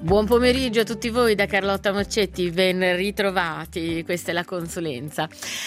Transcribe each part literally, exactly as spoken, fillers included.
Buon pomeriggio a tutti voi da Carlotta Moccetti, ben ritrovati, questa è la consulenza.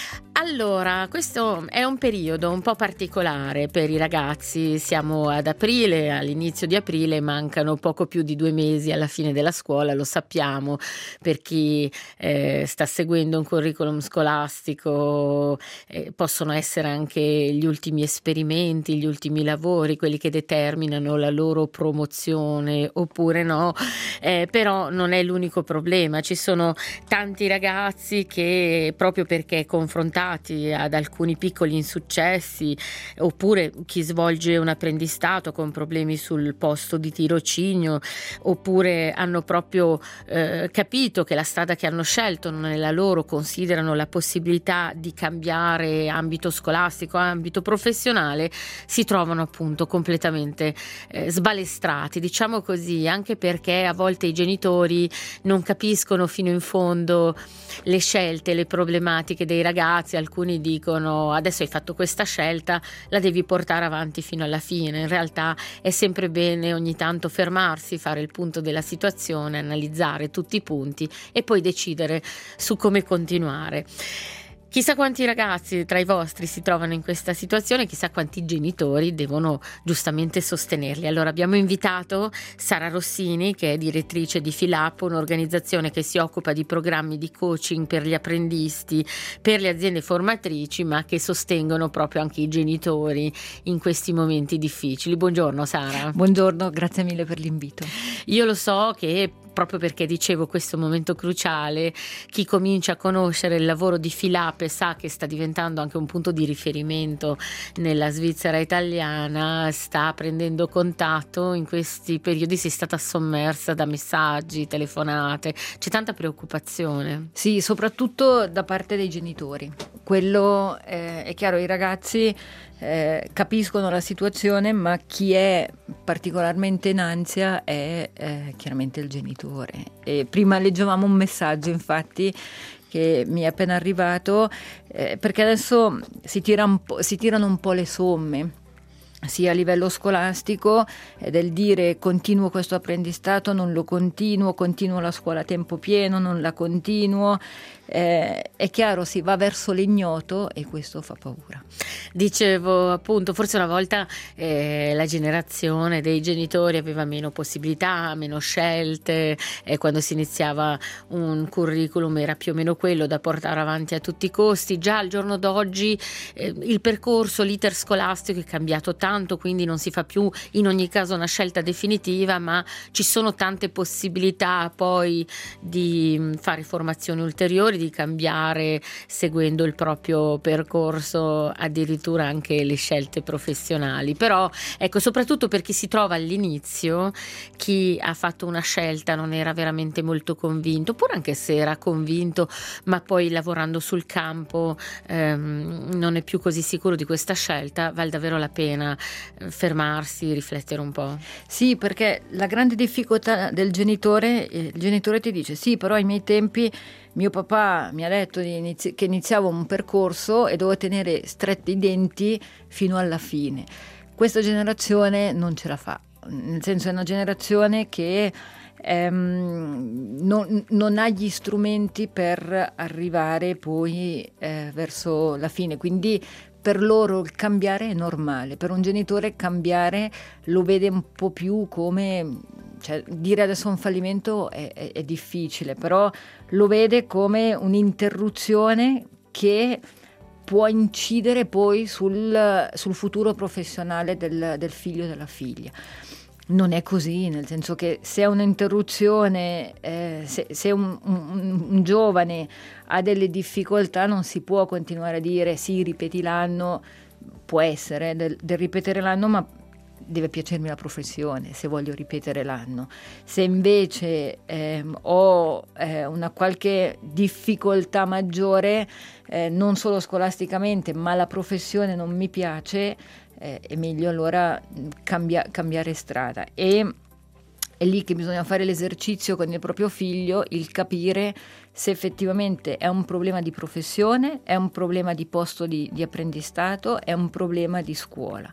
Allora, questo è un periodo un po' particolare per i ragazzi, siamo ad aprile, all'inizio di aprile, mancano poco più di due mesi alla fine della scuola, lo sappiamo, per chi eh, sta seguendo un curriculum scolastico eh, possono essere anche gli ultimi esperimenti, gli ultimi lavori, quelli che determinano la loro promozione oppure no, eh, però non è l'unico problema, ci sono tanti ragazzi che proprio perché confrontati ad alcuni piccoli insuccessi oppure chi svolge un apprendistato con problemi sul posto di tirocinio oppure hanno proprio eh, capito che la strada che hanno scelto non è la loro, considerano la possibilità di cambiare ambito scolastico, ambito professionale, si trovano appunto completamente eh, sbalestrati, diciamo così, anche perché a volte i genitori non capiscono fino in fondo le scelte, le problematiche dei ragazzi. Alcuni dicono adesso hai fatto questa scelta, la devi portare avanti fino alla fine. In realtà è sempre bene ogni tanto fermarsi, fare il punto della situazione, analizzare tutti i punti e poi decidere su come continuare. Chissà quanti ragazzi tra i vostri si trovano in questa situazione, chissà quanti genitori devono giustamente sostenerli. Allora abbiamo invitato Sara Rossini, che è direttrice di Filap, un'organizzazione che si occupa di programmi di coaching per gli apprendisti, per le aziende formatrici, ma che sostengono proprio anche i genitori in questi momenti difficili. Buongiorno Sara. Buongiorno, grazie mille per l'invito. Io lo so che proprio perché dicevo questo momento cruciale, chi comincia a conoscere il lavoro di Filap e sa che sta diventando anche un punto di riferimento nella Svizzera italiana, sta prendendo contatto, in questi periodi si è stata sommersa da messaggi, telefonate, c'è tanta preoccupazione. Sì, soprattutto da parte dei genitori. Quello eh, è chiaro, i ragazzi eh, capiscono la situazione, ma chi è particolarmente in ansia è eh, chiaramente il genitore. E prima leggevamo un messaggio, infatti, che mi è appena arrivato, eh, perché adesso si, tira un po', si tirano un po' le somme, sia a livello scolastico, eh, del dire continuo questo apprendistato, non lo continuo, continuo la scuola a tempo pieno, non la continuo. Eh, è chiaro, si va verso l'ignoto e questo fa paura. Dicevo appunto, forse una volta eh, la generazione dei genitori aveva meno possibilità, meno scelte, e quando si iniziava un curriculum era più o meno quello da portare avanti a tutti i costi. Già al giorno d'oggi eh, il percorso, l'iter scolastico è cambiato tanto, quindi non si fa più in ogni caso una scelta definitiva, ma ci sono tante possibilità poi di fare formazioni ulteriori, di cambiare seguendo il proprio percorso, addirittura anche le scelte professionali. Però ecco, soprattutto per chi si trova all'inizio, chi ha fatto una scelta non era veramente molto convinto, oppure anche se era convinto ma poi lavorando sul campo ehm, non è più così sicuro di questa scelta, vale davvero la pena fermarsi, riflettere un po'. Sì, perché la grande difficoltà del genitore, il genitore ti dice sì, però ai miei tempi mio papà mi ha detto di inizi- che iniziavo un percorso e dovevo tenere stretti i denti fino alla fine. Questa generazione non ce la fa, nel senso è una generazione che ehm, non, non ha gli strumenti per arrivare poi eh, verso la fine, quindi per loro il cambiare è normale, per un genitore cambiare lo vede un po' più come, cioè dire adesso un fallimento è, è, è difficile, però lo vede come un'interruzione che può incidere poi sul, sul futuro professionale del, del figlio o della figlia. Non è così, nel senso che se è un'interruzione, eh, se, se un, un, un giovane ha delle difficoltà non si può continuare a dire sì, ripeti l'anno, può essere del, del ripetere l'anno, ma deve piacermi la professione se voglio ripetere l'anno. Se invece ehm, ho eh, una qualche difficoltà maggiore, eh, non solo scolasticamente, ma la professione non mi piace, eh, è meglio allora cambia, cambiare strada. E è lì che bisogna fare l'esercizio con il proprio figlio, il capire se effettivamente è un problema di professione, è un problema di posto di, di apprendistato, è un problema di scuola.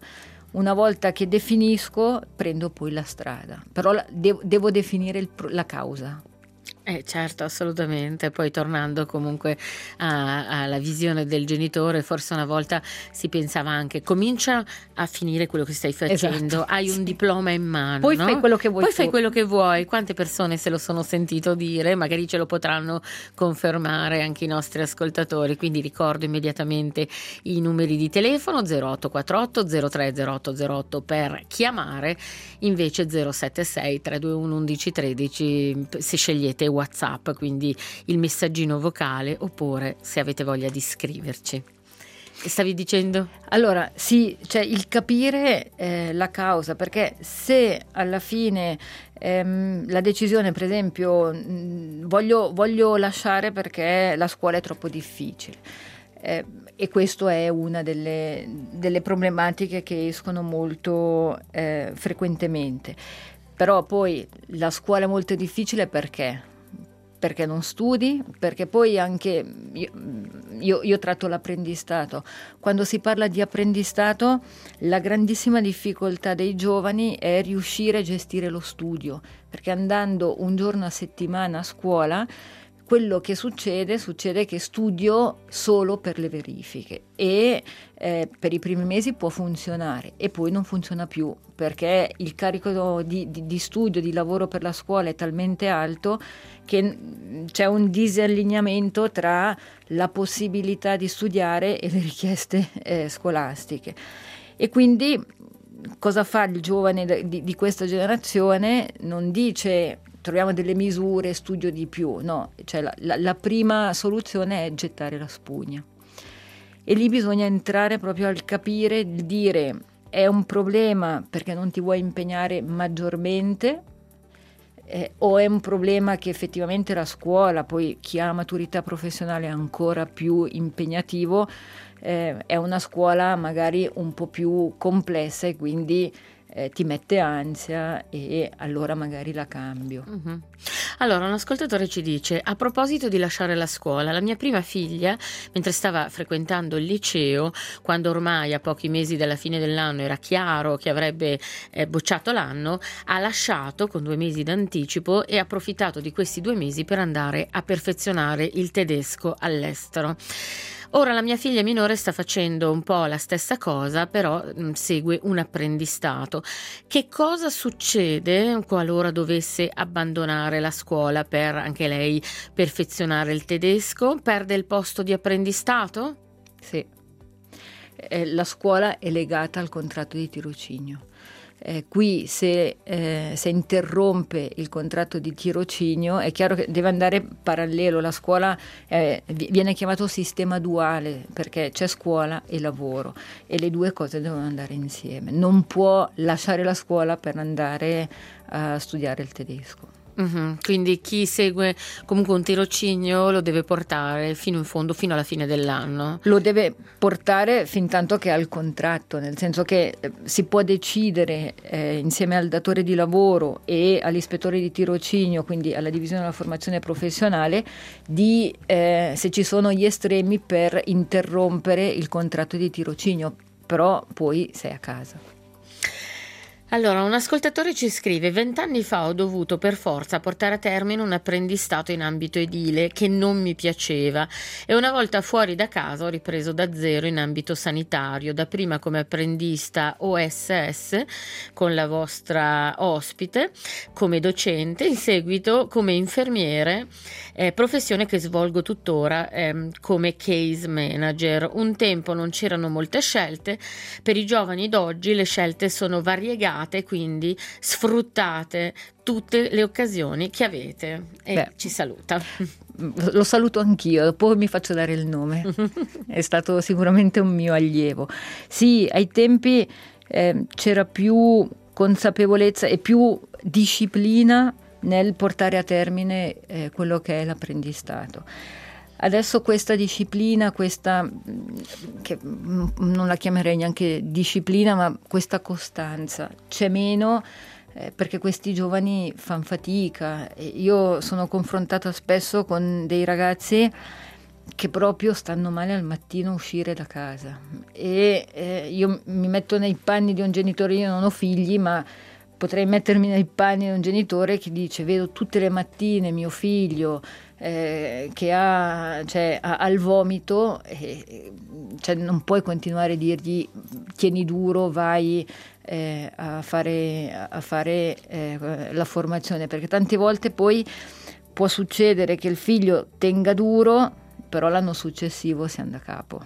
una volta che definisco prendo poi la strada, però la, devo, devo definire il, la causa. Eh certo, assolutamente. Poi tornando comunque a- alla visione del genitore, forse una volta si pensava anche: comincia a finire quello che stai facendo, Esatto, hai sì. un diploma in mano, Poi no? fai quello che vuoi Poi tu. fai quello che vuoi. Quante persone se lo sono sentito dire, magari ce lo potranno confermare anche i nostri ascoltatori. Quindi ricordo immediatamente i numeri di telefono: zero otto quattro otto zero tre zero otto zero otto per chiamare, invece zero sette sei tre due uno uno uno uno tre se scegliete WhatsApp, quindi il messaggino vocale, oppure se avete voglia di scriverci. Che stavi dicendo? Allora, sì, cioè il capire eh, la causa, perché se alla fine ehm, la decisione, per esempio, mh, voglio, voglio lasciare perché la scuola è troppo difficile, eh, e questo è una delle, delle problematiche che escono molto eh, frequentemente. Però poi la scuola è molto difficile perché? Perché non studi, perché poi anche io, io, io tratto l'apprendistato. Quando si parla di apprendistato, la grandissima difficoltà dei giovani è riuscire a gestire lo studio, perché andando un giorno a settimana a scuola, quello che succede, succede che studio solo per le verifiche e eh, per i primi mesi può funzionare e poi non funziona più, perché il carico di, di, di studio, di lavoro per la scuola è talmente alto che c'è un disallineamento tra la possibilità di studiare e le richieste eh, scolastiche. E quindi cosa fa il giovane di, di questa generazione? Non dice: troviamo delle misure, studio di più, no, cioè la, la, la prima soluzione è gettare la spugna. E lì bisogna entrare proprio al capire, il dire: è un problema perché non ti vuoi impegnare maggiormente, eh, o è un problema che effettivamente la scuola, poi chi ha la maturità professionale è ancora più impegnativo, eh, è una scuola magari un po' più complessa e quindi Eh, ti mette ansia e allora magari la cambio. Uh-huh. Allora, un ascoltatore ci dice: a proposito di lasciare la scuola, la mia prima figlia, mentre stava frequentando il liceo, quando ormai a pochi mesi dalla fine dell'anno era chiaro che avrebbe eh, bocciato l'anno, ha lasciato con due mesi d'anticipo e ha approfittato di questi due mesi per andare a perfezionare il tedesco all'estero. Ora la mia figlia minore sta facendo un po' la stessa cosa, però mh, segue un apprendistato. Che cosa succede qualora dovesse abbandonare la scuola per anche lei perfezionare il tedesco? Perde il posto di apprendistato? Sì. Eh, la scuola è legata al contratto di tirocinio. Eh, qui se, eh, se interrompe il contratto di tirocinio è chiaro che deve andare parallelo. La scuola eh, viene chiamato sistema duale perché c'è scuola e lavoro e le due cose devono andare insieme. Non può lasciare la scuola per andare a studiare il tedesco. Uh-huh. Quindi chi segue comunque un tirocinio lo deve portare fino in fondo, fino alla fine dell'anno. Lo deve portare fin tanto che ha il contratto, nel senso che si può decidere eh, insieme al datore di lavoro e all'ispettore di tirocinio, quindi alla divisione della formazione professionale, di eh, se ci sono gli estremi per interrompere il contratto di tirocinio, però poi sei a casa. Allora, un ascoltatore ci scrive: vent'anni fa ho dovuto per forza portare a termine un apprendistato in ambito edile che non mi piaceva e una volta fuori da casa ho ripreso da zero in ambito sanitario, dapprima come apprendista O S S con la vostra ospite, come docente, in seguito come infermiere, eh, professione che svolgo tuttora eh, come case manager. Un tempo non c'erano molte scelte, per i giovani d'oggi le scelte sono variegate, quindi sfruttate tutte le occasioni che avete. E Beh, ci saluta. Lo saluto anch'io, poi mi faccio dare il nome. È stato sicuramente un mio allievo. Sì, ai tempi eh, c'era più consapevolezza e più disciplina nel portare a termine eh, quello che è l'apprendistato. Adesso questa disciplina, questa che non la chiamerei neanche disciplina, ma questa costanza c'è meno eh, perché questi giovani fanno fatica. Io sono confrontata spesso con dei ragazzi che proprio stanno male al mattino a uscire da casa. E eh, io mi metto nei panni di un genitore, io non ho figli, ma potrei mettermi nei panni di un genitore che dice: vedo tutte le mattine mio figlio eh, che ha, cioè, ha, ha il vomito, e, cioè, non puoi continuare a dirgli tieni duro, vai eh, a fare, a fare eh, la formazione, perché tante volte poi può succedere che il figlio tenga duro, però l'anno successivo si anda a capo,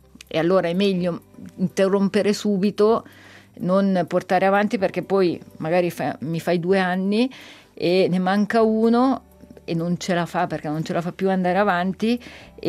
e allora è meglio interrompere subito, non portare avanti, perché poi magari fa, mi fai due anni e ne manca uno e non ce la fa, perché non ce la fa più andare avanti,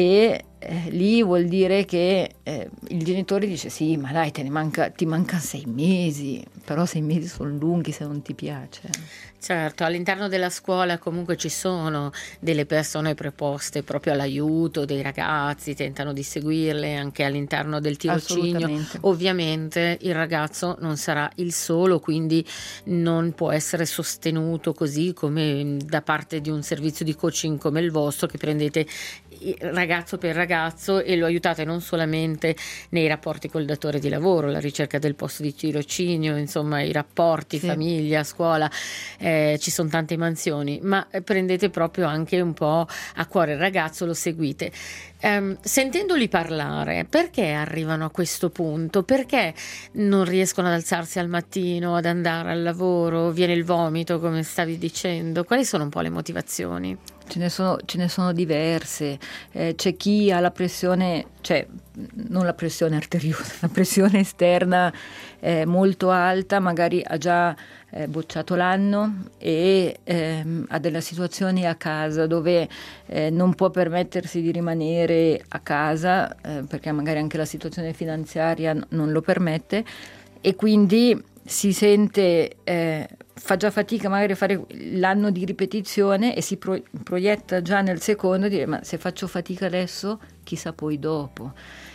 e eh, lì vuol dire che eh, il genitore dice sì, ma dai, te ne manca, ti mancano sei mesi, però sei mesi sono lunghi se non ti piace. Certo, all'interno della scuola comunque ci sono delle persone preposte proprio all'aiuto dei ragazzi, tentano di seguirle anche all'interno del tirocinio. Ovviamente il ragazzo non sarà il solo, quindi non può essere sostenuto così come da parte di un servizio di coaching come il vostro, che prendete ragazzo per ragazzo e lo aiutate non solamente nei rapporti col datore di lavoro, la ricerca del posto di tirocinio, insomma i rapporti, sì, famiglia, scuola, eh, ci sono tante mansioni, ma prendete proprio anche un po' a cuore il ragazzo, lo seguite. Um, sentendoli parlare, perché arrivano a questo punto? Perché non riescono ad alzarsi al mattino, ad andare al lavoro, viene il vomito come stavi dicendo? Quali sono un po' le motivazioni? Ce ne sono, ce ne sono diverse, eh, c'è chi ha la pressione, cioè non la pressione arteriosa, la pressione esterna eh, molto alta, magari ha già eh, bocciato l'anno e ehm, ha delle situazioni a casa dove eh, non può permettersi di rimanere a casa eh, perché magari anche la situazione finanziaria n- non lo permette, e quindi si sente, eh, fa già fatica magari a fare l'anno di ripetizione e si pro- proietta già nel secondo, dire ma se faccio fatica adesso chissà poi dopo.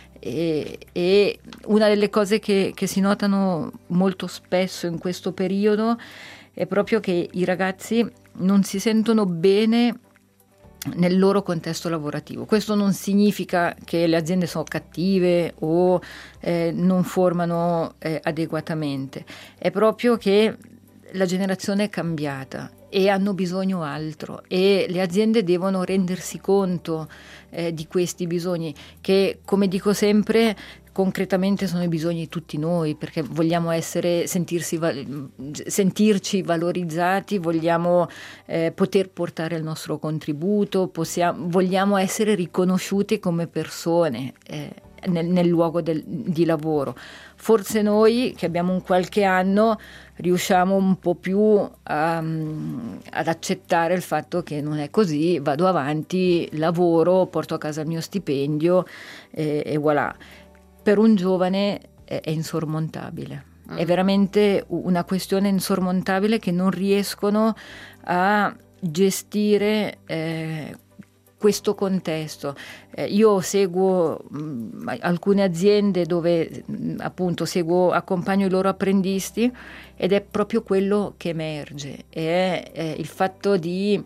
E, e una delle cose che, che si notano molto spesso in questo periodo è proprio che i ragazzi non si sentono bene nel loro contesto lavorativo. Questo non significa che le aziende sono cattive o eh, non formano eh, adeguatamente, è proprio che la generazione è cambiata e hanno bisogno altro, e le aziende devono rendersi conto eh, di questi bisogni, che, come dico sempre, concretamente sono i bisogni di tutti noi, perché vogliamo essere, sentirsi, sentirci valorizzati, vogliamo eh, poter portare il nostro contributo, possiamo, vogliamo essere riconosciuti come persone eh, nel, nel luogo del, di lavoro. Forse noi che abbiamo un qualche anno riusciamo un po' più a, ad accettare il fatto che non è così, vado avanti, lavoro, porto a casa il mio stipendio eh, e voilà. Per un giovane è, è insormontabile, mm. è veramente una questione insormontabile che non riescono a gestire eh, questo contesto. Eh, io seguo mh, alcune aziende dove mh, appunto seguo, accompagno i loro apprendisti, ed è proprio quello che emerge, è, è il fatto di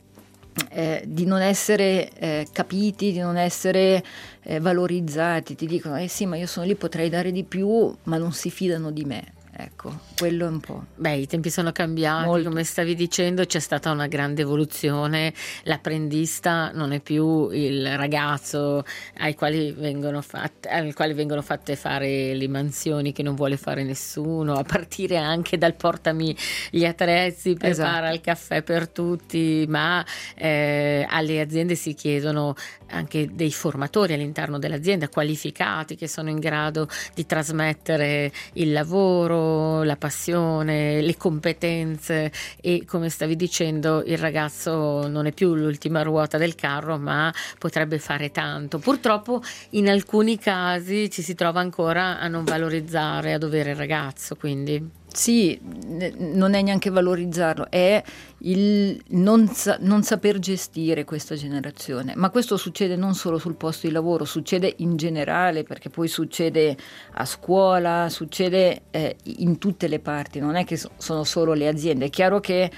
Eh, di non essere eh, capiti, di non essere eh, valorizzati. Ti dicono eh sì, ma io sono lì, potrei dare di più, ma non si fidano di me. Ecco, quello è un po'. Beh, i tempi sono cambiati, molto. Come stavi dicendo, c'è stata una grande evoluzione, l'apprendista non è più il ragazzo ai quali vengono fatte, al quale vengono fatte fare le mansioni che non vuole fare nessuno, a partire anche dal portami gli attrezzi, prepara esatto. il caffè per tutti, ma eh, alle aziende si chiedono anche dei formatori all'interno dell'azienda, qualificati, che sono in grado di trasmettere il lavoro, la passione, le competenze, e come stavi dicendo il ragazzo non è più l'ultima ruota del carro, ma potrebbe fare tanto. Purtroppo in alcuni casi ci si trova ancora a non valorizzare a dovere il ragazzo, quindi sì, non è neanche valorizzarlo, è il non, sa- non saper gestire questa generazione. Ma questo succede non solo sul posto di lavoro, succede in generale, perché poi succede a scuola, succede eh, in tutte le parti, non è che so- sono solo le aziende. È chiaro che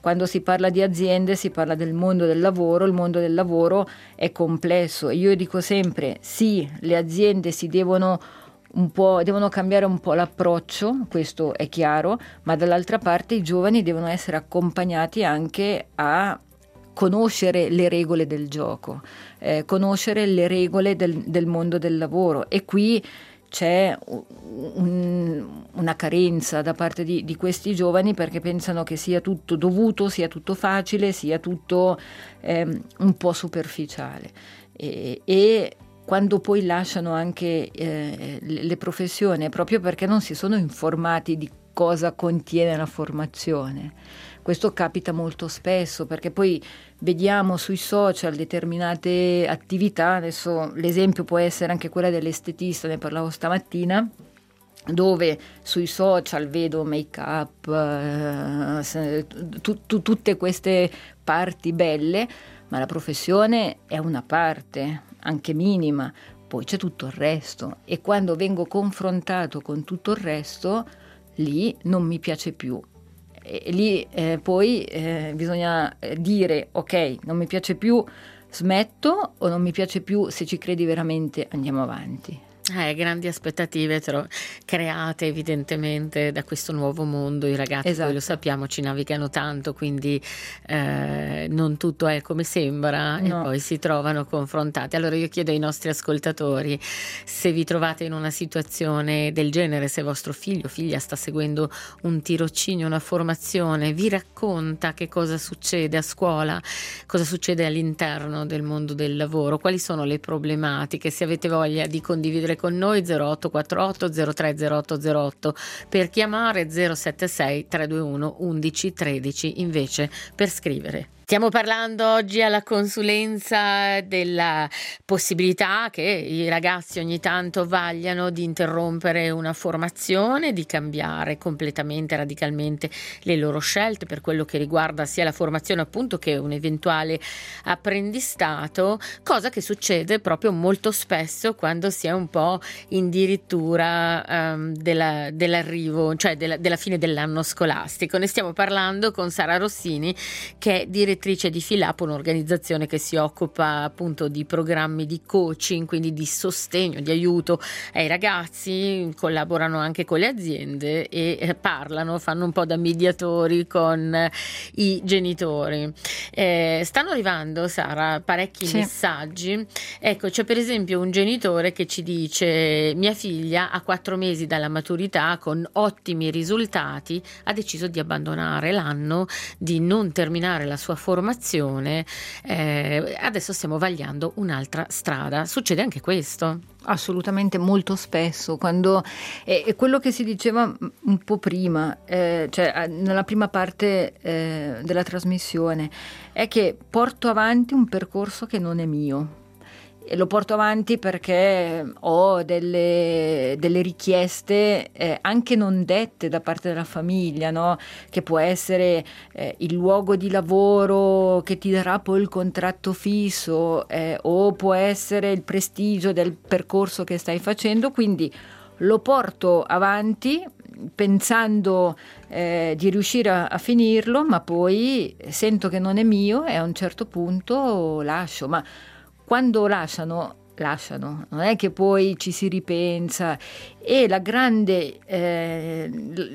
quando si parla di aziende si parla del mondo del lavoro, il mondo del lavoro è complesso. Io dico sempre sì, le aziende si devono un po', devono cambiare un po' l'approccio, questo è chiaro, ma dall'altra parte i giovani devono essere accompagnati anche a conoscere le regole del gioco, eh, conoscere le regole del, del mondo del lavoro, e qui c'è un, una carenza da parte di, di questi giovani, perché pensano che sia tutto dovuto, sia tutto facile, sia tutto eh, un po' superficiale, e, e quando poi lasciano anche eh, le, le professioni, proprio perché non si sono informati di cosa contiene la formazione. Questo capita molto spesso, perché poi vediamo sui social determinate attività. Adesso l'esempio può essere anche quella dell'estetista, ne parlavo stamattina, dove sui social vedo make up, eh, tu, tu, tutte queste parti belle, ma la professione è una parte, anche minima, poi c'è tutto il resto, e quando vengo confrontato con tutto il resto, lì non mi piace più. E lì eh, poi eh, bisogna dire ok, non mi piace più, smetto, o non mi piace più, se ci credi veramente andiamo avanti. Eh, grandi aspettative tro- create evidentemente da questo nuovo mondo. I ragazzi, esatto. Poi lo sappiamo, ci navigano tanto, quindi eh, non tutto è come sembra, no. E poi si trovano confrontati. Allora io chiedo ai nostri ascoltatori se vi trovate in una situazione del genere, se vostro figlio o figlia sta seguendo un tirocinio, una formazione, vi racconta che cosa succede a scuola, cosa succede all'interno del mondo del lavoro, quali sono le problematiche. Se avete voglia di condividere con noi, zero otto quattro otto zero tre zero otto zero otto per chiamare, zero sette sei tre due uno undici tredici invece per scrivere. Stiamo parlando oggi alla consulenza della possibilità che i ragazzi ogni tanto vagliano di interrompere una formazione, di cambiare completamente, radicalmente le loro scelte per quello che riguarda sia la formazione appunto che un eventuale apprendistato, cosa che succede proprio molto spesso quando si è un po' addirittura um, della, dell'arrivo, cioè della, della fine dell'anno scolastico. Ne stiamo parlando con Sara Rossini, che è direttrice di Filap, un'organizzazione che si occupa appunto di programmi di coaching, quindi di sostegno, di aiuto ai ragazzi. Collaborano anche con le aziende e parlano, fanno un po' da mediatori con i genitori. Eh, stanno arrivando, Sara, parecchi sì. messaggi. Ecco, c'è per esempio un genitore che ci dice: mia figlia a quattro mesi dalla maturità, con ottimi risultati, ha deciso di abbandonare l'anno, di non terminare la sua formazione, eh, adesso stiamo vagliando un'altra strada. Succede anche questo? Assolutamente, molto spesso, quando è, è quello che si diceva un po' prima, eh, cioè nella prima parte eh, della trasmissione, è che porto avanti un percorso che non è mio. E lo porto avanti perché ho delle, delle richieste eh, anche non dette da parte della famiglia, no? Che può essere eh, il luogo di lavoro che ti darà poi il contratto fisso, eh, o può essere il prestigio del percorso che stai facendo, quindi lo porto avanti pensando eh, di riuscire a, a finirlo, ma poi sento che non è mio e a un certo punto lascio. Ma quando lasciano, lasciano, non è che poi ci si ripensa. E la grande, eh,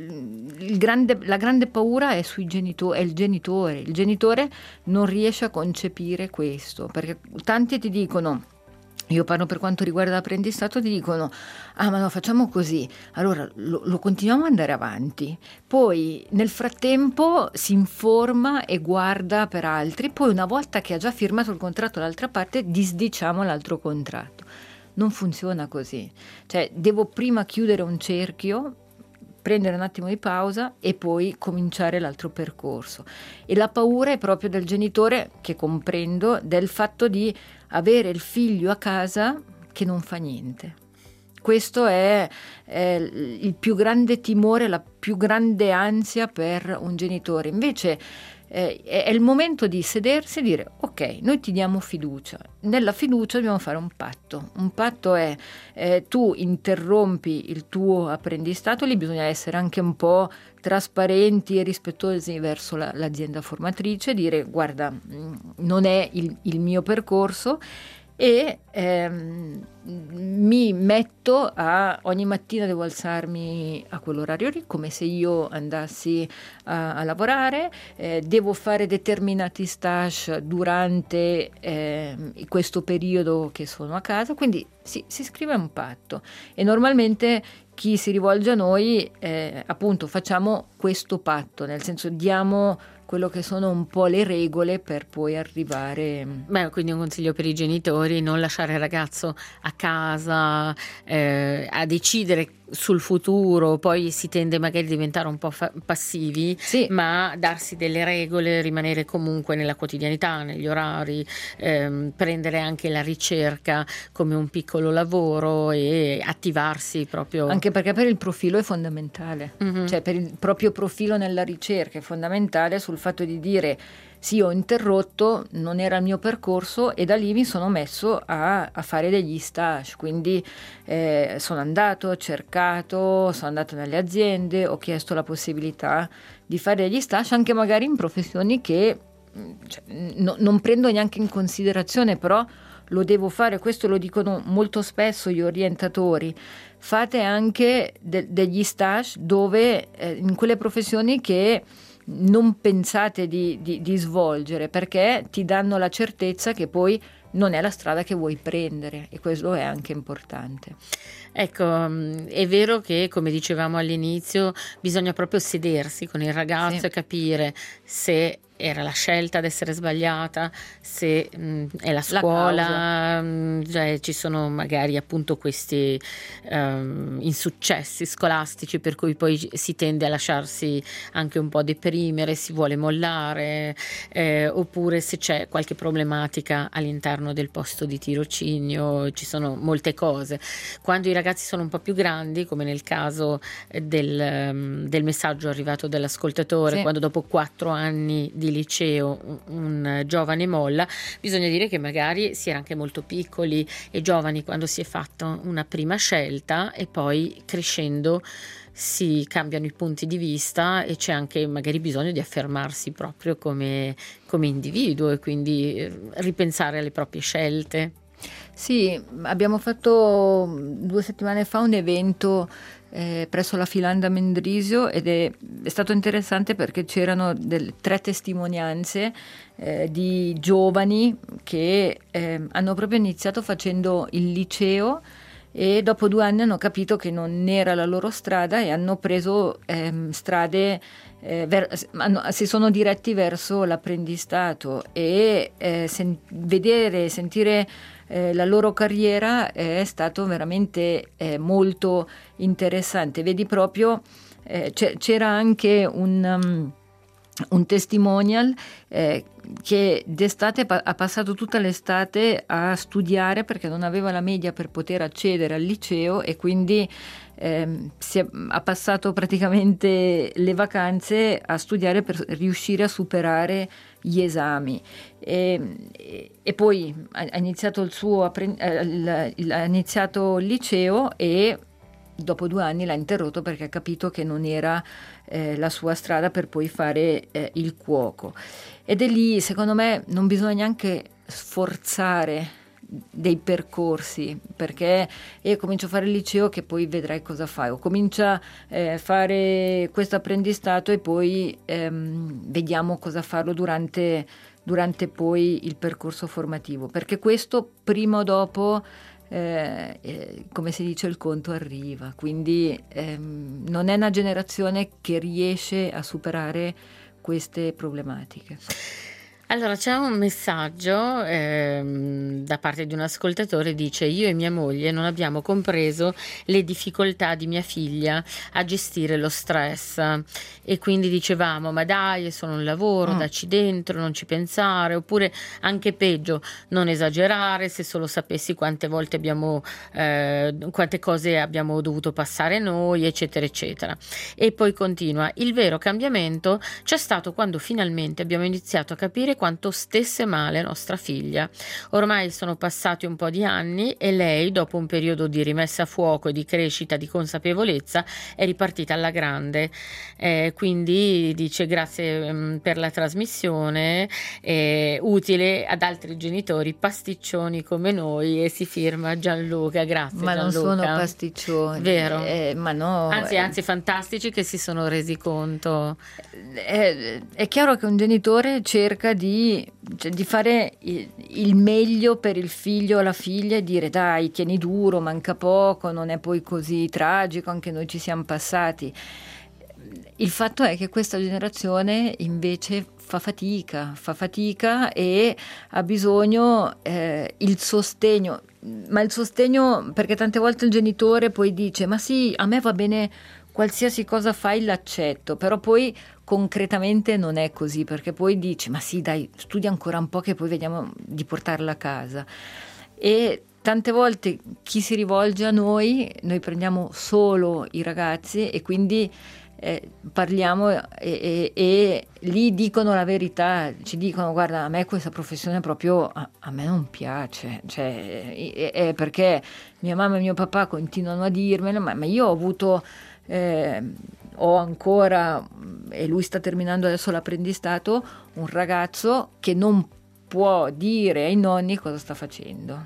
il grande, la grande paura è sui genitori, è il genitore. Il genitore non riesce a concepire questo, perché tanti ti dicono, io parlo per quanto riguarda l'apprendistato, ti dicono: ah, ma no, facciamo così, allora lo, lo continuiamo ad andare avanti, poi nel frattempo si informa e guarda per altri, poi una volta che ha già firmato il contratto dall'altra parte disdiciamo l'altro contratto. Non funziona così, cioè devo prima chiudere un cerchio, prendere un attimo di pausa e poi cominciare l'altro percorso. E la paura è proprio del genitore, che comprendo, del fatto di avere il figlio a casa che non fa niente. Questo è, è il più grande timore, la più grande ansia per un genitore. Invece eh, è, è il momento di sedersi e dire ok, noi ti diamo fiducia, nella fiducia dobbiamo fare un patto. Un patto è eh, tu interrompi il tuo apprendistato, lì bisogna essere anche un po' trasparenti e rispettosi verso la, l'azienda formatrice, dire guarda, non è il, il mio percorso, e ehm, mi metto a ogni mattina devo alzarmi a quell'orario lì come se io andassi a, a lavorare, eh, devo fare determinati stage durante eh, questo periodo che sono a casa, quindi si, si scrive un patto e normalmente chi si rivolge a noi eh, appunto facciamo questo patto, nel senso diamo quello che sono un po' le regole per poi arrivare. Beh, quindi un consiglio per i genitori: non lasciare il ragazzo a casa eh, a decidere sul futuro, poi si tende magari a diventare un po' fa- passivi, sì. ma darsi delle regole, rimanere comunque nella quotidianità, negli orari, ehm, prendere anche la ricerca come un piccolo lavoro e attivarsi proprio. Anche perché per il profilo è fondamentale, mm-hmm. cioè per il proprio profilo nella ricerca è fondamentale sul fatto di dire sì, ho interrotto, non era il mio percorso e da lì mi sono messo a, a fare degli stage, quindi eh, sono andato, ho cercato, sono andato nelle aziende, ho chiesto la possibilità di fare degli stage anche magari in professioni che cioè, no, non prendo neanche in considerazione, però lo devo fare, questo lo dicono molto spesso gli orientatori, fate anche de- degli stage dove eh, in quelle professioni che non pensate di, di, di svolgere, perché ti danno la certezza che poi non è la strada che vuoi prendere e questo è anche importante. Ecco, è vero che come dicevamo all'inizio bisogna proprio sedersi con il ragazzo sì. e capire se era la scelta ad essere sbagliata, se mh, è la scuola, la mh, cioè, ci sono magari appunto questi um, insuccessi scolastici per cui poi si tende a lasciarsi anche un po' deprimere, si vuole mollare, eh, oppure se c'è qualche problematica all'interno del posto di tirocinio, ci sono molte cose. Quando i ragazzi sono un po' più grandi, come nel caso del, um, del messaggio arrivato dall'ascoltatore, sì. quando dopo quattro anni di liceo un, un giovane molla, bisogna dire che magari si era anche molto piccoli e giovani quando si è fatta una prima scelta e poi crescendo si cambiano i punti di vista e c'è anche magari bisogno di affermarsi proprio come, come individuo e quindi ripensare alle proprie scelte. Sì, abbiamo fatto due settimane fa un evento eh, presso la Filanda Mendrisio ed è, è stato interessante perché c'erano delle, tre testimonianze eh, di giovani che eh, hanno proprio iniziato facendo il liceo e dopo due anni hanno capito che non era la loro strada e hanno preso ehm, strade, eh, ver- hanno, si sono diretti verso l'apprendistato e eh, sen- vedere, sentire eh, la loro carriera è stato veramente eh, molto interessante. Vedi proprio, eh, c'era anche un... Um, un testimonial eh, che d'estate pa- ha passato tutta l'estate a studiare perché non aveva la media per poter accedere al liceo e quindi ehm, si è, ha passato praticamente le vacanze a studiare per riuscire a superare gli esami e, e, e poi ha, ha iniziato il suo apprend- eh, il, il, ha iniziato il liceo e dopo due anni l'ha interrotto perché ha capito che non era eh, la sua strada per poi fare eh, il cuoco. Ed è lì, secondo me, non bisogna neanche sforzare dei percorsi, perché io comincio a fare il liceo che poi vedrai cosa fai, o comincia a eh, fare questo apprendistato e poi ehm, vediamo cosa farlo durante, durante poi il percorso formativo, perché questo prima o dopo Eh, eh, come si dice il conto arriva, quindi ehm, non è una generazione che riesce a superare queste problematiche. Allora, c'è un messaggio ehm, da parte di un ascoltatore, dice: io e mia moglie non abbiamo compreso le difficoltà di mia figlia a gestire lo stress e quindi dicevamo: ma dai, è solo un lavoro, Mm. dacci dentro, non ci pensare, oppure anche peggio, non esagerare, se solo sapessi quante volte abbiamo eh, quante cose abbiamo dovuto passare noi, eccetera eccetera. E poi continua: il vero cambiamento c'è stato quando finalmente abbiamo iniziato a capire quanto stesse male nostra figlia. Ormai sono passati un po' di anni e lei, dopo un periodo di rimessa a fuoco e di crescita di consapevolezza, è ripartita alla grande. Eh, quindi dice: grazie mh, per la trasmissione, è utile ad altri genitori pasticcioni come noi, e si firma Gianluca. Grazie Ma non Gianluca. sono pasticcioni, Vero. eh, ma no. Anzi, eh, anzi, fantastici che si sono resi conto. È, è chiaro che un genitore cerca di, cioè, di fare il, il meglio per il figlio o la figlia e dire: dai, tieni duro, manca poco, non è poi così tragico, anche noi ci siamo passati. Il fatto è che questa generazione invece fa fatica, fa fatica e ha bisogno eh, il sostegno, ma il sostegno, perché tante volte il genitore poi dice: ma sì, a me va bene qualsiasi cosa fai, l'accetto, però poi concretamente non è così, perché poi dici: ma sì, dai, studia ancora un po' che poi vediamo di portarla a casa. E tante volte chi si rivolge a noi, noi prendiamo solo i ragazzi e quindi eh, parliamo e, e, e lì dicono la verità, ci dicono: guarda, a me questa professione proprio a, a me non piace, cioè, è, è perché mia mamma e mio papà continuano a dirmelo, ma, ma io ho avuto eh, ho ancora, e lui sta terminando adesso l'apprendistato, un ragazzo che non può dire ai nonni cosa sta facendo,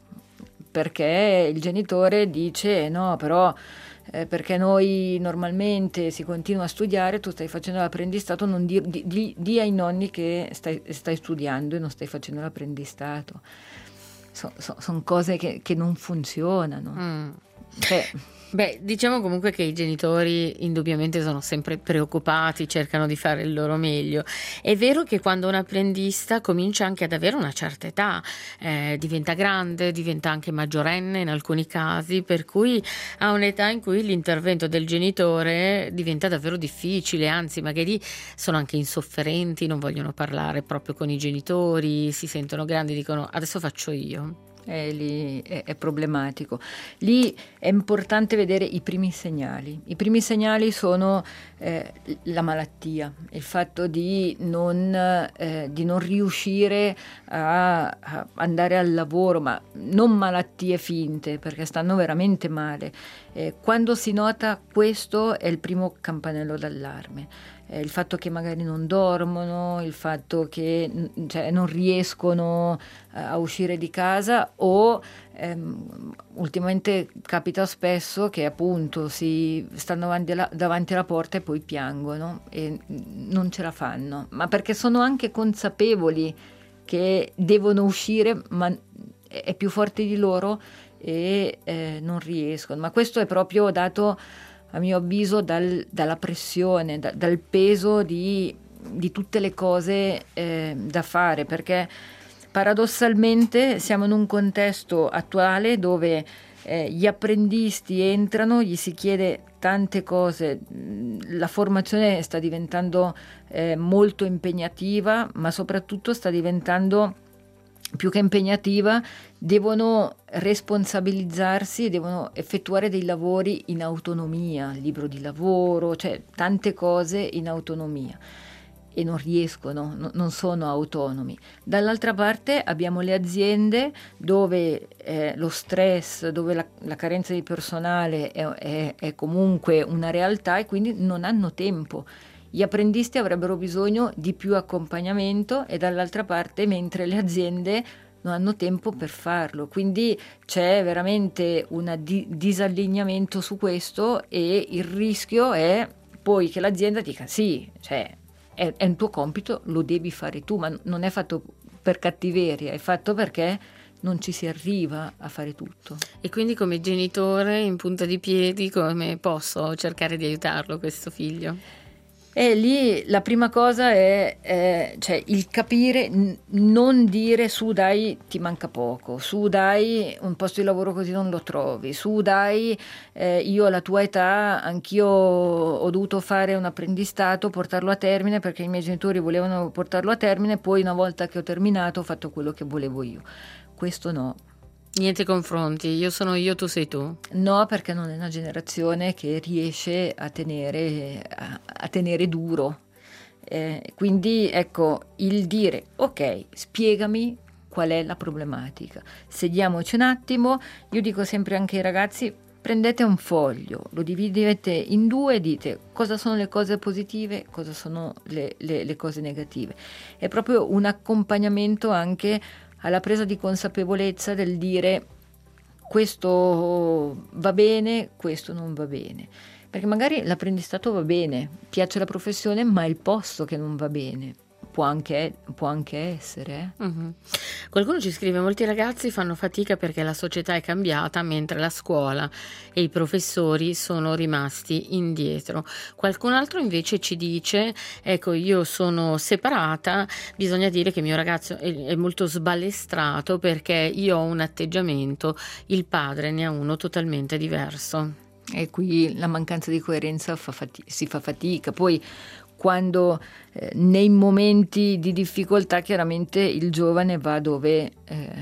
perché il genitore dice: no, però eh, perché noi normalmente si continua a studiare, tu stai facendo l'apprendistato, non di, di, di, di ai nonni che stai, stai studiando e non stai facendo l'apprendistato. Sono so, son cose che, che non funzionano. Mm. Cioè, Beh, diciamo comunque che i genitori indubbiamente sono sempre preoccupati, cercano di fare il loro meglio. È vero che quando un apprendista comincia anche ad avere una certa età, eh, diventa grande, diventa anche maggiorenne in alcuni casi, per cui ha un'età in cui l'intervento del genitore diventa davvero difficile, anzi magari sono anche insofferenti, non vogliono parlare proprio con i genitori, si sentono grandi, dicono: adesso faccio io. È, lì, è, è problematico. Lì è importante vedere i primi segnali. I primi segnali sono eh, la malattia, il fatto di non, eh, di non riuscire a, a andare al lavoro, ma non malattie finte, perché stanno veramente male. Eh, quando si nota questo è il primo campanello d'allarme. Eh, il fatto che magari non dormono, il fatto che cioè, non riescono a uscire di casa, o ehm, ultimamente capita spesso che appunto si stanno davanti alla, davanti alla porta e poi piangono e non ce la fanno, ma perché sono anche consapevoli che devono uscire, ma è più forte di loro e eh, non riescono. Ma questo è proprio dato, a mio avviso, dal, dalla pressione, da, dal peso di, di tutte le cose eh, da fare, perché paradossalmente siamo in un contesto attuale dove eh, gli apprendisti entrano, gli si chiede tante cose, la formazione sta diventando eh, molto impegnativa, ma soprattutto sta diventando più che impegnativa, devono responsabilizzarsi e devono effettuare dei lavori in autonomia, libro di lavoro, cioè tante cose in autonomia. E non riescono, no, non sono autonomi. Dall'altra parte abbiamo le aziende dove eh, lo stress, dove la, la carenza di personale è, è, è comunque una realtà e quindi non hanno tempo. Gli apprendisti avrebbero bisogno di più accompagnamento e dall'altra parte, mentre le aziende non hanno tempo per farlo, quindi c'è veramente un di- disallineamento su questo e il rischio è poi che l'azienda dica sì, cioè è, è un tuo compito, lo devi fare tu, ma non è fatto per cattiveria, è fatto perché non ci si arriva a fare tutto. E quindi come genitore in punta di piedi come posso cercare di aiutarlo questo figlio? E lì la prima cosa è, è cioè il capire, n- non dire su dai ti manca poco, su dai un posto di lavoro così non lo trovi, su dai eh, io alla tua età anch'io ho dovuto fare un apprendistato, portarlo a termine perché i miei genitori volevano portarlo a termine, poi una volta che ho terminato ho fatto quello che volevo io. Questo no. Niente confronti, io sono io, tu sei tu. No, perché non è una generazione che riesce a tenere, a, a tenere duro. Eh, quindi ecco, il dire ok, spiegami qual è la problematica. Sediamoci un attimo, io dico sempre anche ai ragazzi, prendete un foglio, lo dividete in due e dite cosa sono le cose positive, cosa sono le, le, le cose negative. È proprio un accompagnamento anche alla presa di consapevolezza del dire questo va bene, questo non va bene. Perché magari l'apprendistato va bene, piace la professione, ma è il posto che non va bene. Può anche, può anche essere. Eh? Uh-huh. Qualcuno ci scrive: molti ragazzi fanno fatica perché la società è cambiata mentre la scuola e i professori sono rimasti indietro. Qualcun altro invece ci dice: ecco, io sono separata, bisogna dire che mio ragazzo è, è molto sbalestrato perché io ho un atteggiamento, il padre ne ha uno totalmente diverso. E qui la mancanza di coerenza fa fati- si fa fatica. Poi quando eh, nei momenti di difficoltà chiaramente il giovane va dove eh,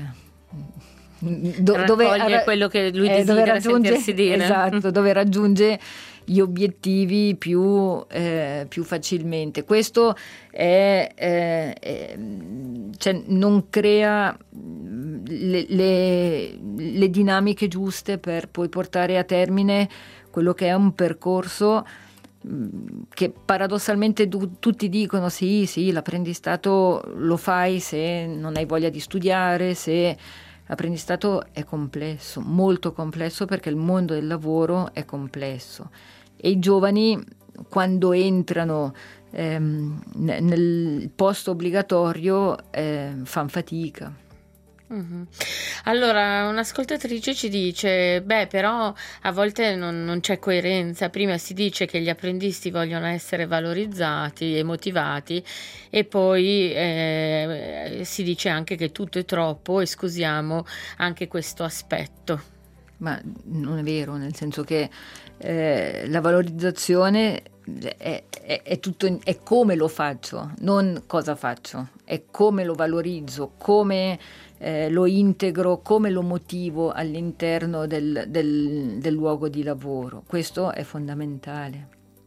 do, dove raccoglie quello che lui eh, desidera raggiunge, sentirsi dire. Esatto, dove raggiunge gli obiettivi più, eh, più facilmente. Questo è, è, è cioè non crea le, le, le dinamiche giuste per poi portare a termine quello che è un percorso che paradossalmente tu, tutti dicono sì, sì, l'apprendistato lo fai se non hai voglia di studiare, se l'apprendistato è complesso, molto complesso, perché il mondo del lavoro è complesso e i giovani quando entrano ehm, nel posto obbligatorio eh, fanno fatica. Uh-huh. Allora, un'ascoltatrice ci dice: beh, però a volte non, non c'è coerenza. Prima si dice che gli apprendisti vogliono essere valorizzati e motivati, e poi eh, si dice anche che tutto è troppo, e scusiamo anche questo aspetto. Ma non è vero, nel senso che eh, la valorizzazione è, è, è tutto, è come lo faccio, non cosa faccio, è come lo valorizzo, come Eh, lo integro, come lo motivo all'interno del, del, del luogo di lavoro. Questo è fondamentale.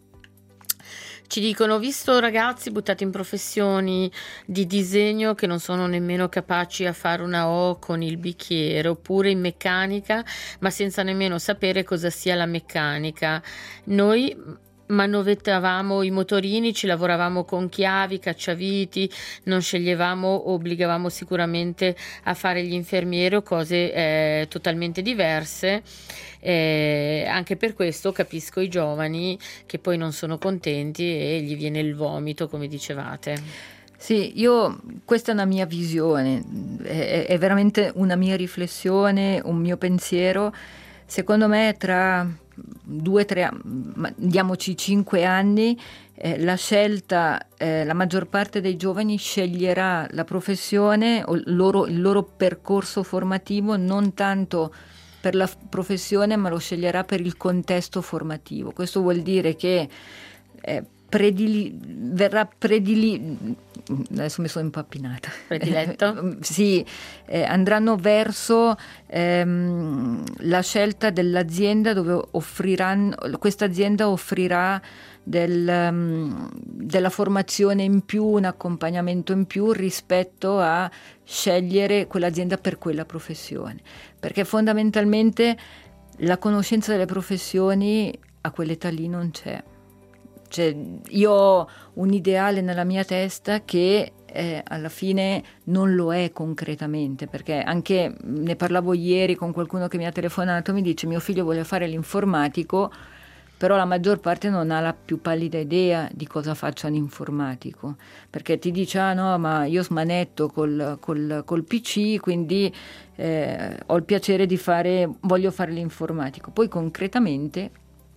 Ci dicono: visto ragazzi buttati in professioni di disegno che non sono nemmeno capaci a fare una O con il bicchiere, oppure in meccanica ma senza nemmeno sapere cosa sia la meccanica. Noi manovravamo i motorini, ci lavoravamo con chiavi, cacciaviti, non sceglievamo o obbligavamo sicuramente a fare gli infermieri o cose eh, totalmente diverse. Eh, anche per questo capisco i giovani che poi non sono contenti e gli viene il vomito, come dicevate. Sì, io, questa è una mia visione, è, è veramente una mia riflessione, un mio pensiero. Secondo me tra due, tre, diamoci cinque anni, eh, la scelta, eh, la maggior parte dei giovani sceglierà la professione o il loro, il loro percorso formativo non tanto per la professione, ma lo sceglierà per il contesto formativo. Questo vuol dire che eh, predili, verrà predili, adesso mi sono impappinata. Prediletto? Sì, eh, andranno verso ehm, la scelta dell'azienda dove offriranno, questa azienda offrirà del, um, della formazione in più, un accompagnamento in più rispetto a scegliere quell'azienda per quella professione, perché fondamentalmente la conoscenza delle professioni a quell'età lì non c'è. Cioè, io ho un ideale nella mia testa che eh, alla fine non lo è concretamente, perché anche ne parlavo ieri con qualcuno che mi ha telefonato, mi dice: mio figlio vuole fare l'informatico, però la maggior parte non ha la più pallida idea di cosa faccia un informatico, perché ti dice: ah no, ma io smanetto col, col, col P C, quindi eh, ho il piacere di fare, voglio fare l'informatico. Poi concretamente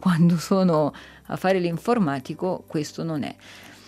quando sono a fare l'informatico questo non è.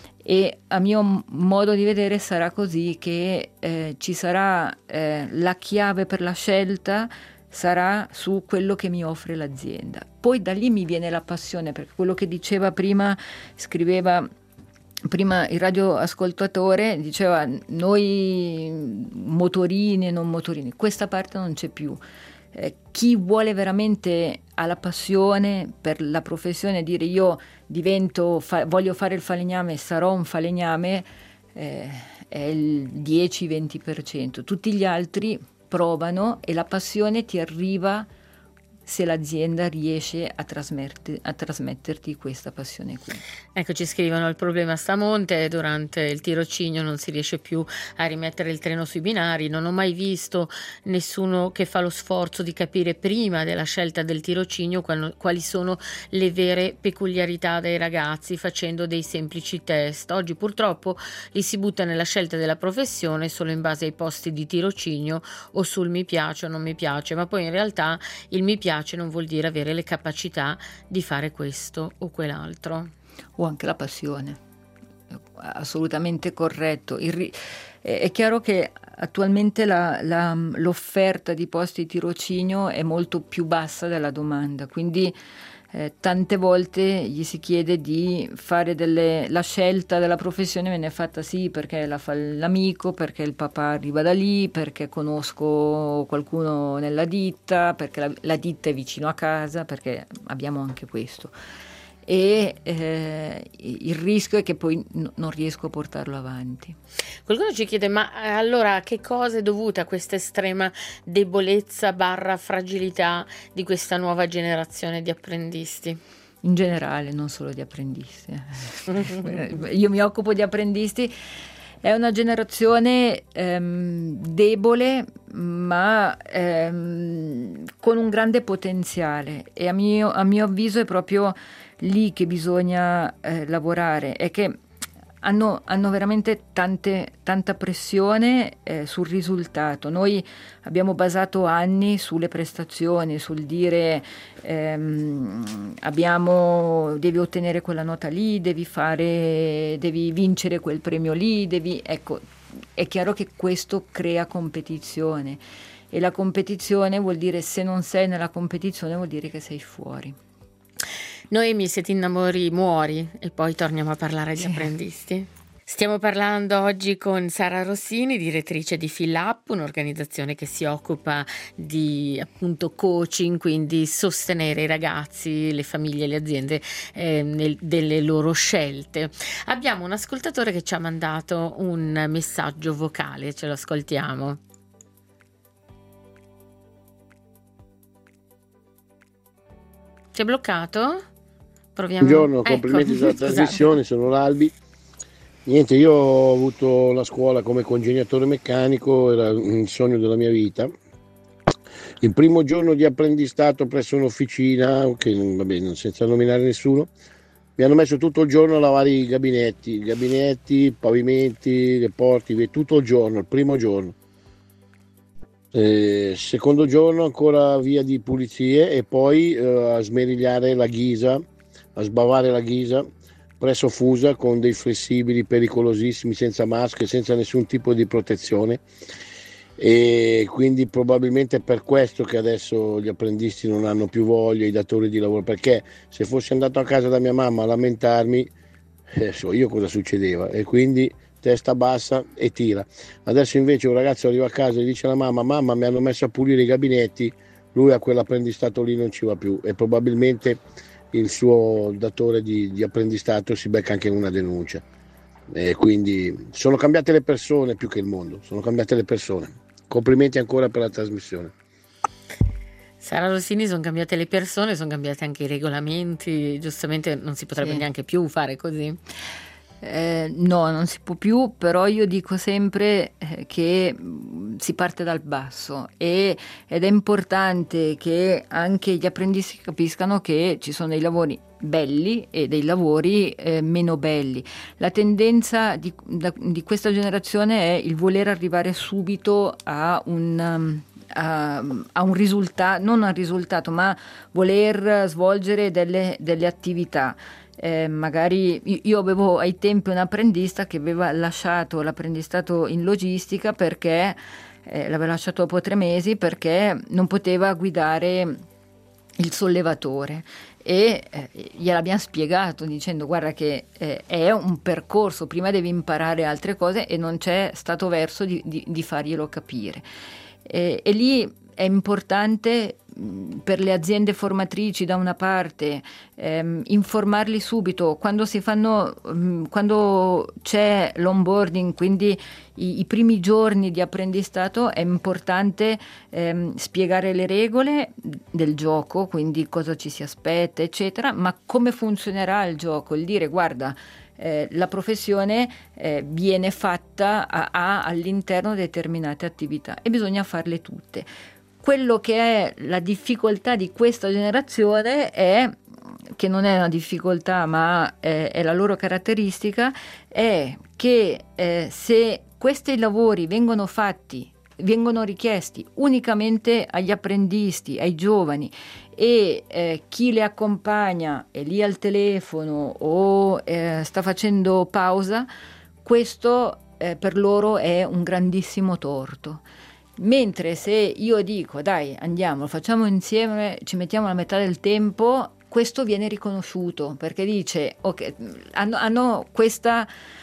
E a mio modo di vedere sarà così, che eh, ci sarà eh, la chiave per la scelta sarà su quello che mi offre l'azienda. Poi da lì mi viene la passione, perché quello che diceva prima, scriveva prima il radioascoltatore, diceva noi motorini e non motorini, questa parte non c'è più. Eh, chi vuole veramente, ha la passione per la professione, dire io divento, fa, voglio fare il falegname e sarò un falegname, eh, è il dieci venti per cento. Tutti gli altri provano e la passione ti arriva se l'azienda riesce a, trasmetter- a trasmetterti questa passione qui. Ecco, ci scrivono: il problema sta a monte, durante il tirocinio non si riesce più a rimettere il treno sui binari, non ho mai visto nessuno che fa lo sforzo di capire prima della scelta del tirocinio quali, quali sono le vere peculiarità dei ragazzi facendo dei semplici test. Oggi purtroppo li si butta nella scelta della professione solo in base ai posti di tirocinio o sul mi piace o non mi piace, ma poi in realtà il mi piace non vuol dire avere le capacità di fare questo o quell'altro. O anche la passione, assolutamente corretto. Il ri- è chiaro che attualmente la, la, l'offerta di posti di tirocinio è molto più bassa della domanda, quindi eh, tante volte gli si chiede di fare delle, la scelta della professione viene fatta sì perché la fa l'amico, perché il papà arriva da lì, perché conosco qualcuno nella ditta, perché la, la ditta è vicino a casa, perché abbiamo anche questo. E eh, il rischio è che poi n- non riesco a portarlo avanti. Qualcuno ci chiede: ma allora che cosa è dovuta a questa estrema debolezza barra fragilità di questa nuova generazione di apprendisti? In generale, non solo di apprendisti. Io mi occupo di apprendisti. È una generazione ehm, debole, ma ehm, con un grande potenziale, e a mio, a mio avviso è proprio lì che bisogna eh, lavorare. È che hanno, hanno veramente tante, tanta pressione eh, sul risultato. Noi abbiamo basato anni sulle prestazioni, sul dire ehm, abbiamo, devi ottenere quella nota lì, devi fare, devi vincere quel premio lì, devi, ecco, è chiaro che questo crea competizione, e la competizione vuol dire, se non sei nella competizione vuol dire che sei fuori. Noemi, se ti innamori muori, e poi torniamo a parlare di sì. apprendisti. Stiamo parlando oggi con Sara Rossini, direttrice di Fill Up, un'organizzazione che si occupa di appunto coaching, quindi sostenere i ragazzi, le famiglie e le aziende eh, nel, delle loro scelte. Abbiamo un ascoltatore che ci ha mandato un messaggio vocale, ce lo ascoltiamo. Ti è bloccato? Proviamo. Buongiorno, complimenti ecco. sulla trasmissione, sono l'Albi. Niente, io ho avuto la scuola come congegnatore meccanico, era il sogno della mia vita. Il primo giorno di apprendistato presso un'officina, che va bene, senza nominare nessuno, mi hanno messo tutto il giorno a lavare i gabinetti, gabinetti, pavimenti, le porte, tutto il giorno, il primo giorno. Eh, secondo giorno ancora via di pulizie e poi eh, a smerigliare la ghisa, a sbavare la ghisa presso Fusa con dei flessibili pericolosissimi, senza maschere, senza nessun tipo di protezione, e quindi probabilmente è per questo che adesso gli apprendisti non hanno più voglia, i datori di lavoro, perché se fossi andato a casa da mia mamma a lamentarmi, eh, so io cosa succedeva, e quindi testa bassa e tira. Adesso invece un ragazzo arriva a casa e dice alla mamma: mamma, mi hanno messo a pulire i gabinetti, lui a quell'apprendistato lì non ci va più, e probabilmente il suo datore di, di apprendistato si becca anche in una denuncia. E quindi sono cambiate le persone più che il mondo, sono cambiate le persone. Complimenti ancora per la trasmissione. Sara Rossini, sono cambiate le persone, sono cambiati anche i regolamenti, giustamente non si potrebbe sì. neanche più fare così. Eh, no, non si può più, però io dico sempre eh, che si parte dal basso, e, ed è importante che anche gli apprendisti capiscano che ci sono dei lavori belli e dei lavori eh, meno belli. La tendenza di, da, di questa generazione è il voler arrivare subito a un, um, a, a un risultato, non a un risultato, ma voler svolgere delle, delle attività. Eh, magari io avevo ai tempi un apprendista che aveva lasciato l'apprendistato in logistica perché eh, l'aveva lasciato dopo tre mesi perché non poteva guidare il sollevatore e eh, gliel'abbiamo spiegato dicendo guarda che eh, è un percorso, prima devi imparare altre cose e non c'è stato verso di, di, di farglielo capire. E, e lì è importante per le aziende formatrici da una parte ehm, informarli subito quando si fanno mh, quando c'è l'onboarding, quindi i, i primi giorni di apprendistato è importante ehm, spiegare le regole del gioco, quindi cosa ci si aspetta eccetera, ma come funzionerà il gioco, il dire guarda Eh, la professione eh, viene fatta a, a, all'interno di determinate attività e bisogna farle tutte. Quello che è la difficoltà di questa generazione è, che non è una difficoltà ma è, è la loro caratteristica, è che eh, se questi lavori vengono fatti, vengono richiesti unicamente agli apprendisti, ai giovani e eh, chi le accompagna è lì al telefono o eh, sta facendo pausa, questo eh, per loro è un grandissimo torto. Mentre se io dico dai andiamo, lo facciamo insieme, ci mettiamo la metà del tempo, questo viene riconosciuto perché dice ok, hanno, hanno questa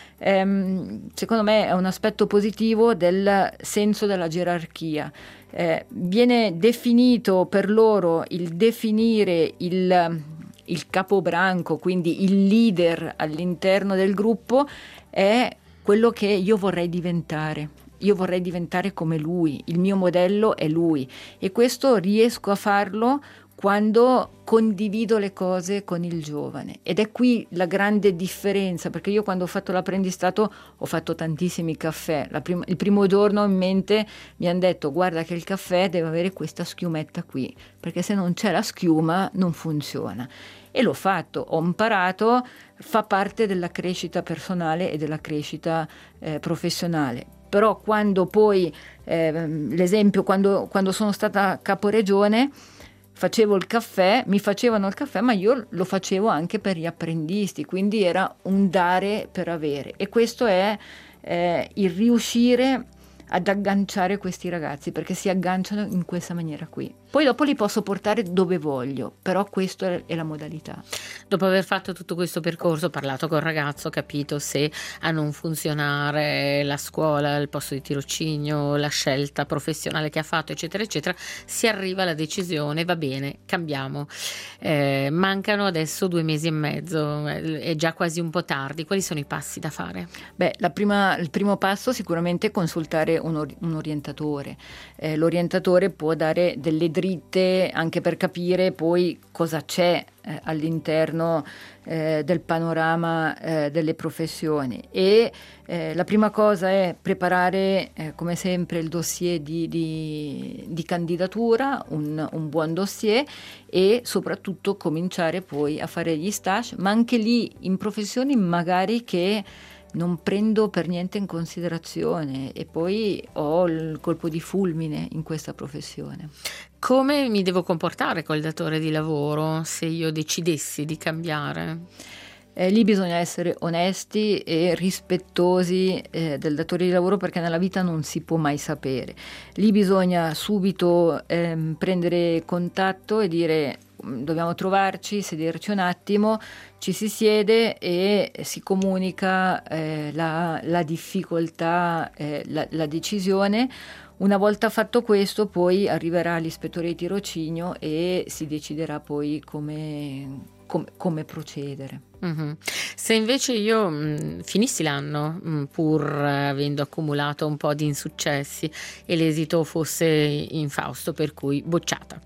ehm, secondo me è un aspetto positivo del senso della gerarchia. Eh, viene definito per loro il definire il, il capobranco, quindi il leader all'interno del gruppo è quello che io vorrei diventare. Io vorrei diventare come lui, il mio modello è lui e questo riesco a farlo quando condivido le cose con il giovane ed è qui la grande differenza, perché io quando ho fatto l'apprendistato ho fatto tantissimi caffè. La prim- il primo giorno in mente mi hanno detto guarda che il caffè deve avere questa schiumetta qui, perché se non c'è la schiuma non funziona. E l'ho fatto, ho imparato, fa parte della crescita personale e della crescita eh, professionale. Però quando poi, eh, l'esempio, quando, quando sono stata caporegione, facevo il caffè, mi facevano il caffè, ma io lo facevo anche per gli apprendisti, quindi era un dare per avere. E questo è eh, il riuscire ad agganciare questi ragazzi, perché si agganciano in questa maniera qui. Poi dopo li posso portare dove voglio, però questa è la modalità. Dopo aver fatto tutto questo percorso, ho parlato col ragazzo, ho capito se a non funzionare la scuola, il posto di tirocinio, la scelta professionale che ha fatto, eccetera, eccetera, si arriva alla decisione, va bene, cambiamo. Eh, mancano adesso due mesi e mezzo, è già quasi un po' tardi. Quali sono i passi da fare? Beh, la prima, il primo passo sicuramente è consultare un, or- un orientatore. Eh, l'orientatore può dare delle dritte anche per capire poi cosa c'è eh, all'interno eh, del panorama eh, delle professioni e eh, la prima cosa è preparare eh, come sempre il dossier di, di, di candidatura, un, un buon dossier e soprattutto cominciare poi a fare gli stage, ma anche lì in professioni magari che non prendo per niente in considerazione e poi ho il colpo di fulmine in questa professione. Come mi devo comportare col datore di lavoro se io decidessi di cambiare? Eh, lì bisogna essere onesti e rispettosi eh, del datore di lavoro perché nella vita non si può mai sapere. Lì bisogna subito ehm, prendere contatto e dire dobbiamo trovarci, sederci un attimo, ci si siede e si comunica eh, la, la difficoltà, eh, la, la decisione. Una volta fatto questo poi arriverà l'ispettore di tirocinio e si deciderà poi come, come, come procedere. Mm-hmm. Se invece io mh, finissi l'anno mh, pur avendo accumulato un po' di insuccessi e l'esito fosse infausto, per cui bocciata,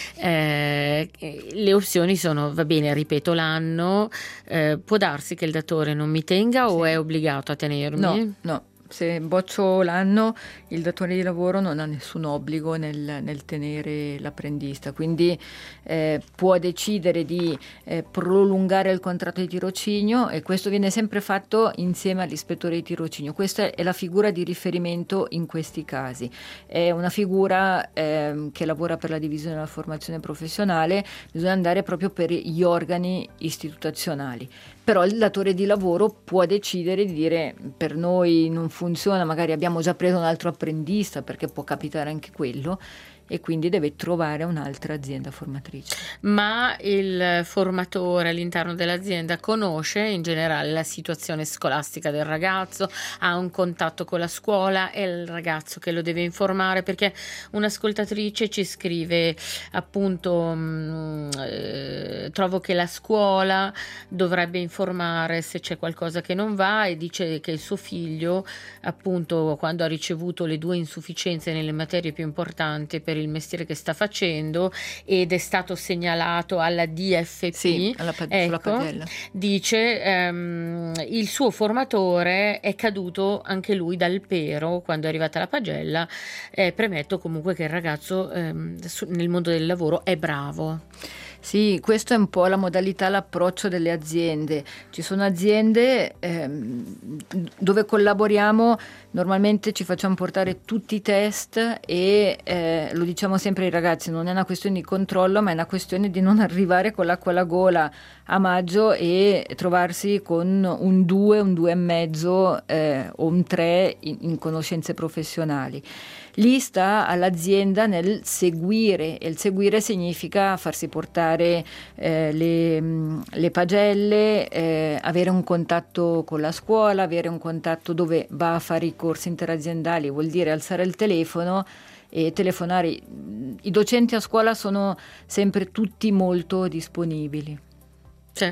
eh, le opzioni sono va bene, ripeto l'anno, eh, può darsi che il datore non mi tenga o sì. è obbligato a tenermi? No, no. se boccio l'anno, il datore di lavoro non ha nessun obbligo nel, nel tenere l'apprendista, quindi eh, può decidere di eh, prolungare il contratto di tirocinio, e questo viene sempre fatto insieme all'ispettore di tirocinio. Questa è la figura di riferimento in questi casi. È una figura eh, che lavora per la divisione della formazione professionale, bisogna andare proprio per gli organi istituzionali. Però il datore di lavoro può decidere di dire: per noi non funziona, magari abbiamo già preso un altro apprendista, perché può capitare anche quello, e quindi deve trovare un'altra azienda formatrice. Ma il formatore all'interno dell'azienda conosce in generale la situazione scolastica del ragazzo, ha un contatto con la scuola, è il ragazzo che lo deve informare, perché un'ascoltatrice ci scrive appunto mh, eh, trovo che la scuola dovrebbe informare se c'è qualcosa che non va, e dice che il suo figlio appunto, quando ha ricevuto le due insufficienze nelle materie più importanti per il mestiere che sta facendo ed è stato segnalato alla D F P, sì, alla pag- ecco, sulla pagella, dice ehm, il suo formatore è caduto anche lui dal pero quando è arrivata la pagella. Eh, premetto comunque che il ragazzo ehm, su, nel mondo del lavoro è bravo. Sì, questo è un po' la modalità, l'approccio delle aziende. Ci sono aziende ehm, dove collaboriamo, normalmente ci facciamo portare tutti i test e eh, lo diciamo sempre ai ragazzi, non è una questione di controllo, ma è una questione di non arrivare con l'acqua alla gola a maggio e trovarsi con un due, un due e mezzo eh, o un tre in, in conoscenze professionali. Lì sta all'azienda nel seguire, e il seguire significa farsi portare eh, le, le pagelle, eh, avere un contatto con la scuola, avere un contatto dove va a fare i corsi interaziendali, vuol dire alzare il telefono e telefonare. I docenti a scuola sono sempre tutti molto disponibili. Sì.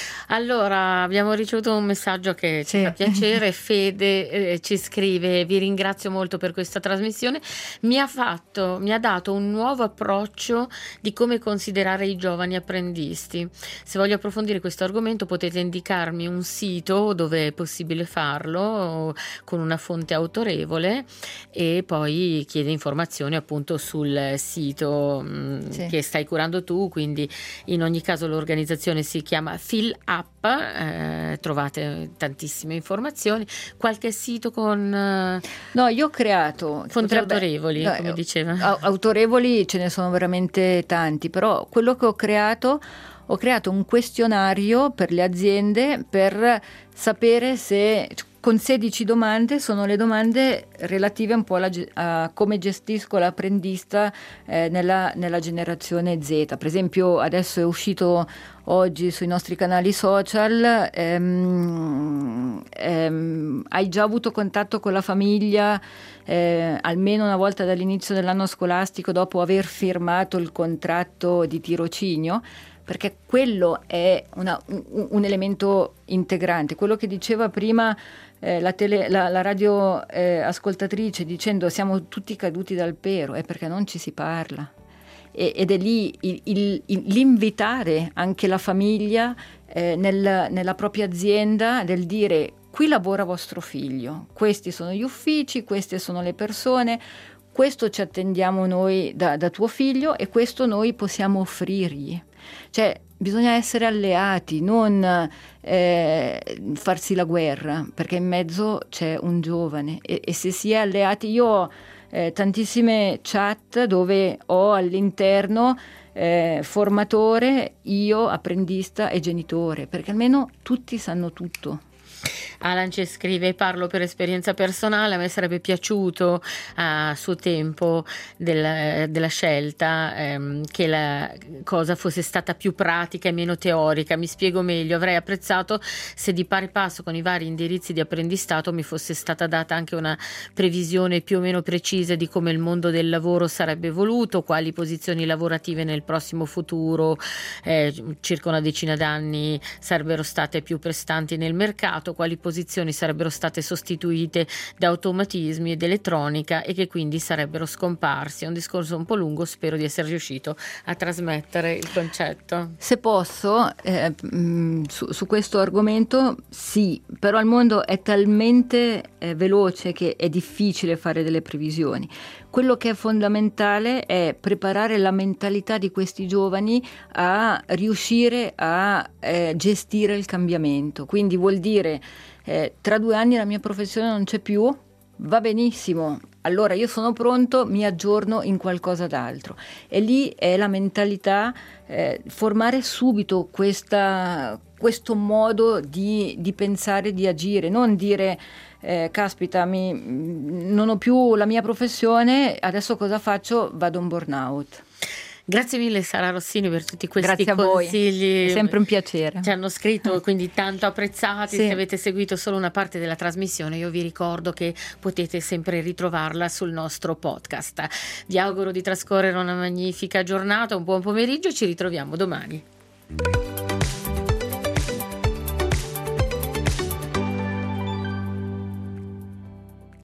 Allora, abbiamo ricevuto un messaggio che ci sì. fa piacere. Fede eh, ci scrive: vi ringrazio molto per questa trasmissione, mi ha fatto, mi ha dato un nuovo approccio di come considerare i giovani apprendisti. Se voglio approfondire questo argomento potete indicarmi un sito dove è possibile farlo con una fonte autorevole, e poi chiede informazioni appunto sul sito mh, sì. che stai curando tu, quindi in ogni caso l'organizzazione si chiama Fill Up. Eh, trovate tantissime informazioni, qualche sito con eh, no io ho creato fonti potrebbe, autorevoli no, come diceva autorevoli ce ne sono veramente tanti, però quello che ho creato ho creato un questionario per le aziende per sapere se, con sedici domande, sono le domande relative un po' alla, a come gestisco l'apprendista eh, nella, nella generazione Z. Per esempio adesso è uscito oggi sui nostri canali social, ehm, ehm, hai già avuto contatto con la famiglia eh, almeno una volta dall'inizio dell'anno scolastico dopo aver firmato il contratto di tirocinio? Perché quello è una, un, un elemento integrante. Quello che diceva prima eh, la, tele, la, la radio eh, ascoltatrice dicendo siamo tutti caduti dal pero, è perché non ci si parla. E, ed è lì il, il, il, l'invitare anche la famiglia eh, nel, nella propria azienda, del dire: qui lavora vostro figlio, questi sono gli uffici, queste sono le persone, questo ci attendiamo noi da, da tuo figlio e questo noi possiamo offrirgli. Cioè bisogna essere alleati, non eh, farsi la guerra, perché in mezzo c'è un giovane e, e se si è alleati, io ho eh, tantissime chat dove ho all'interno eh, formatore, io apprendista e genitore, perché almeno tutti sanno tutto. Alan ci scrive: parlo per esperienza personale, a me sarebbe piaciuto a suo tempo del, della scelta ehm, che la cosa fosse stata più pratica e meno teorica. Mi spiego meglio: avrei apprezzato se di pari passo con i vari indirizzi di apprendistato mi fosse stata data anche una previsione più o meno precisa di come il mondo del lavoro sarebbe evoluto, quali posizioni lavorative nel prossimo futuro, eh, circa una decina d'anni, sarebbero state più prestanti nel mercato. indicato quali posizioni sarebbero state sostituite da automatismi ed elettronica e che quindi sarebbero scomparsi. È un discorso un po' lungo, spero di essere riuscito a trasmettere il concetto. Se posso, eh, mh, su, su questo argomento sì, però il mondo è talmente eh, veloce che è difficile fare delle previsioni. Quello che è fondamentale è preparare la mentalità di questi giovani a riuscire a eh, gestire il cambiamento. Quindi vuol dire eh, tra due anni la mia professione non c'è più, va benissimo, allora io sono pronto, mi aggiorno in qualcosa d'altro. E lì è la mentalità, eh, formare subito questa, questo modo di, di pensare, di agire, non dire eh, caspita, mi, non ho più la mia professione, adesso cosa faccio? Vado a un burnout. Grazie mille Sara Rossini per tutti questi Grazie a consigli. voi. È sempre un piacere. Ci hanno scritto, quindi tanto apprezzati. Sì. Se avete seguito solo una parte della trasmissione, io vi ricordo che potete sempre ritrovarla sul nostro podcast. Vi auguro di trascorrere una magnifica giornata, un buon pomeriggio e ci ritroviamo domani.